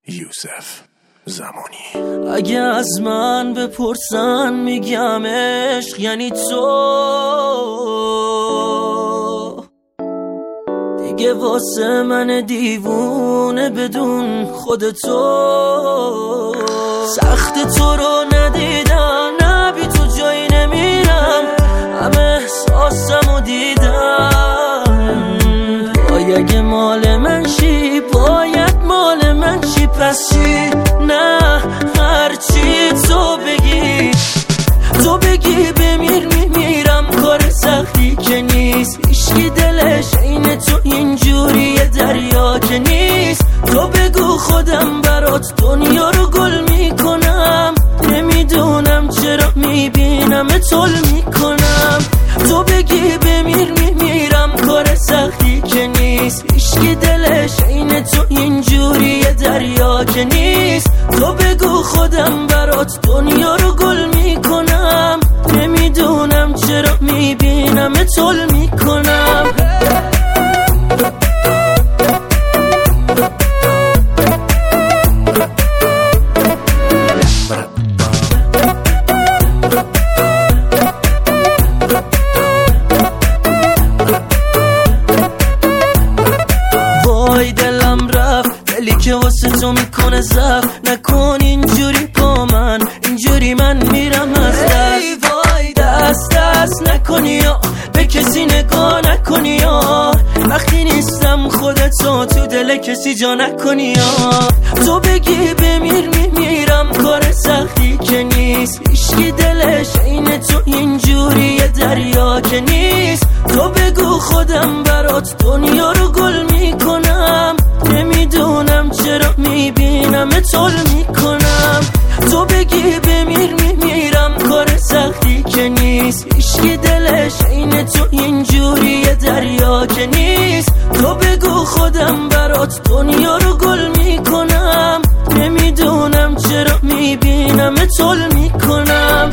یوسف زمانی. اگه از من بپرسن میگم عشق یعنی تو، دیگه واسه من دیوونه بدون خودتو. سخت تو رو ندیدم، نه بی تو جایی نمیرم، همه احساسمو دیدم. اگه مال من شی باید مال من شی، پس چی؟ نه هرچی تو بگی بمیر میمیرم، کار سختی که نیست، هیچکی دلش عین تو اینجوری دریا که نیست. تو بگو خودم برات دنیا رو گل میکنم، نمیدونم چرا میبینم طول میکنم. تو بگی بمیر میمیرم، کار سختی که نیست، هیچکی دلش عین تو اینجوری دریا که نیست. تو بگو خودم برات دنیا رو گل میکنم، نمیدونم چرا میبینم طول میکنم. وای دلم رفت، دلی که واسه تو میکنه زف، نکن اینجوری با من، اینجوری من میرم از دست. وای دست نکنی یا به کسی نگاه نکنی یا وقتی نیستم خودتو تو دل کسی جا نکنی یا. تو بگی بمیر میمیرم، کار سختی که نیست، هیچکی دلش عین تو اینجوری دریا که نیست. تو بگو خودم برات دنیا رو گل میکنم، نمیدونم چرا میبینم طول میکنم. تو بگی بمیر میمیرم، کار سختی که نیست، هیچکی دلش عین تو اینجوری دریا که نیست. تو بگو خودم برات دنیا رو گل میکنم، نمیدونم چرا میبینم طول میکنم.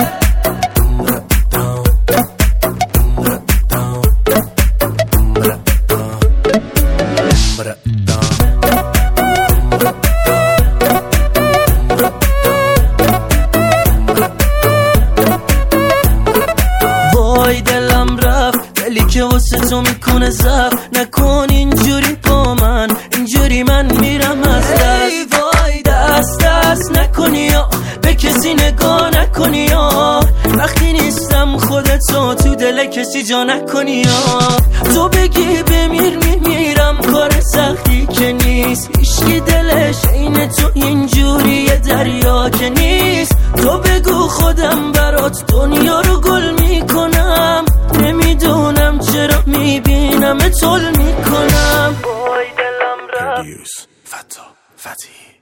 وای دلم رفت، دلی که واسه تو میکنه زف، نکن اینجوری با من، اینجوری من میرم از دست. وای دست نکنی یا به کسی نگاه نکنی یا وقتی نیستم خودتو تو دل کسی جا نکنی یا. تو بگی بمیر میمیرم، کار سختی که نیست، هیچکی دلش عین تو اینجوری دریا که نیست. تو بگو خودم برات دنیا رو گل میکنم، نمیدونم چرا میبینم طول میکنم. وای دلم رفت. فتا فتی